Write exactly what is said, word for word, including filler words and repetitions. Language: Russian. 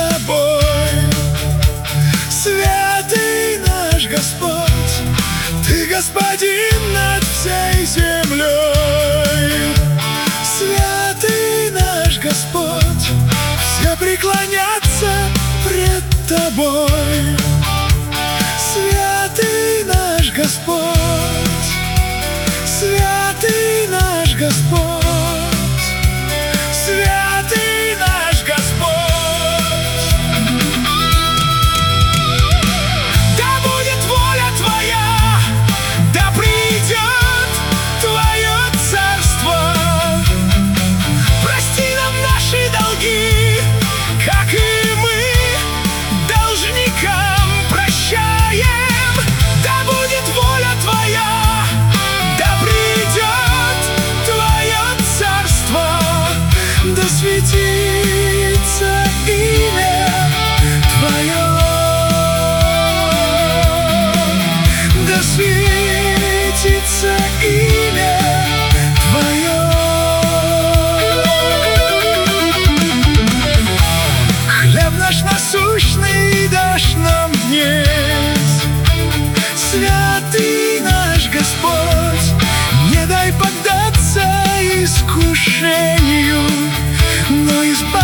тобой. Святый наш Господь, Ты господин над всей землей. Святый наш Господь, все преклонятся пред Тобой. Святый наш Господь, святый наш Господь, святый наш Господь. Да будет воля Твоя, да придет Твое царство. Прости нам наши долги, как и мы должникам прощаем. Да будет воля Твоя, да придет Твое царство. Да светится имя Твое, да светится имя Твое. Хлеб наш насущный дашь нам днесь. Святый наш Господь, не дай поддаться искушению, но избавь